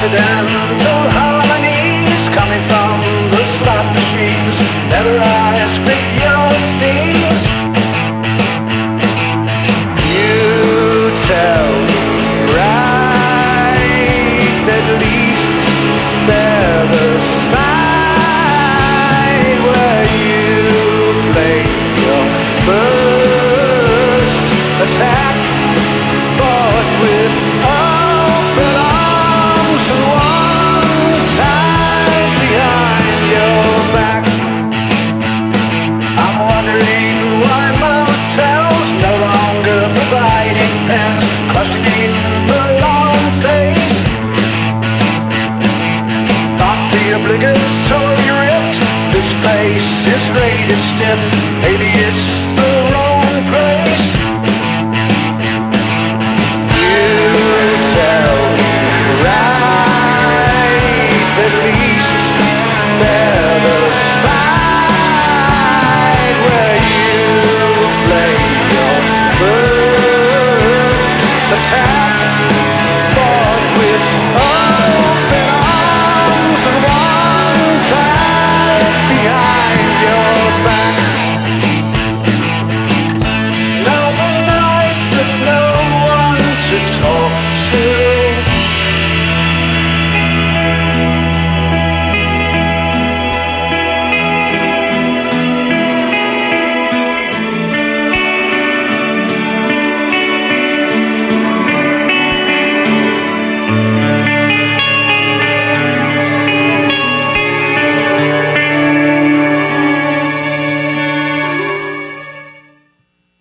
accidental harmonies coming from the slot machines. Never eyes fit your seams. You tell me right, at least they're the side where you play your first attack, fought with open arms and one tied behind your back. I'm wondering why motels no longer providing pens, clustering in the long face. Not the obligatory rift. This place is rated stiff. Maybe it's